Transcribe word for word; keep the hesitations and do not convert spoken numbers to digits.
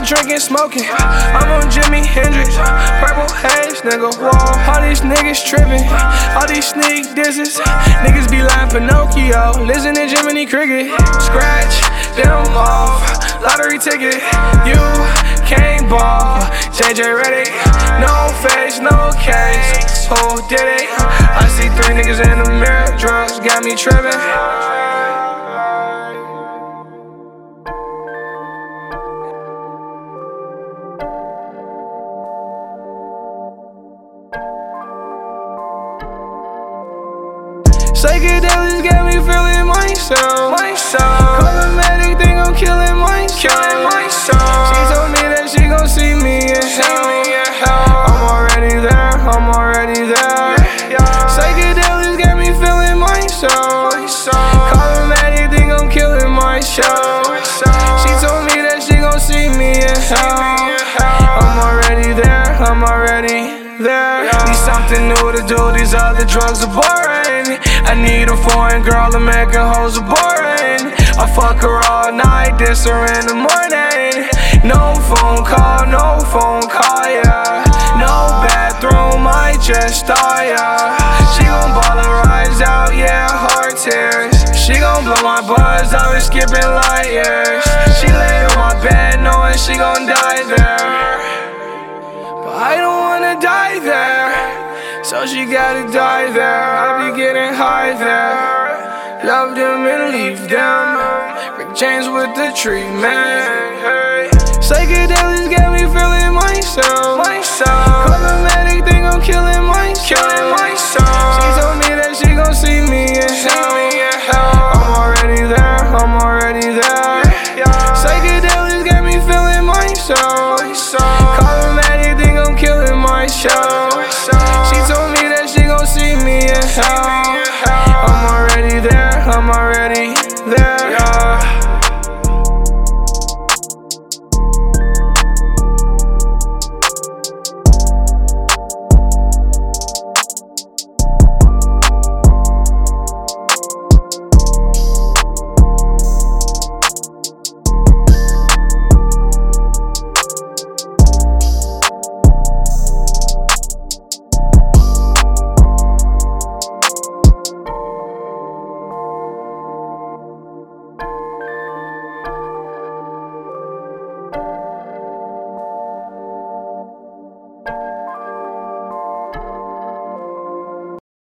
drinking, smoking. I'm on Jimi Hendrix, purple haze, nigga. Whoa, all these niggas tripping, all these sneak disses. Niggas be lying Pinocchio, listen to Jiminy Cricket. Scratch them off, lottery ticket. You can't ball, J J Redick. No face, no case. Who did it? I see three niggas in the mirror, drugs got me tripping. Psychedelics got me feeling myself. myself. Cosmetic think I'm killing myself. Killing myself. She told me that she gon' see me in hell. I'm already there, I'm already there. Psychedelics got me feeling myself. Cosmetic think I'm killing myself. She told me that she gon' see me in hell. I'm already there, I'm already there. Need something new to do, these other drugs are boring. I need a foreign girl to make her hoes are boring. I fuck her all night, diss her in the morning. No phone call, no phone call, yeah. No bathroom, I just start, yeah. She gon' ball her eyes out, yeah, heart tears. She gon' blow my buzz, I was skipping light years. She lay on my bed knowing she gon' die there, but I don't wanna die there, so she gotta die there. I be getting high there. Love them and leave them. Rick James with the treatment. Psychedelics got me feeling myself. myself. Cosmetic think I'm killing myself. Killing myself. She told me that she gon' see me in hell. I'm already there, I'm already there. Psychedelics got me feeling myself. Cosmetic think I'm killing myself. She told me that she gon' see me in hell.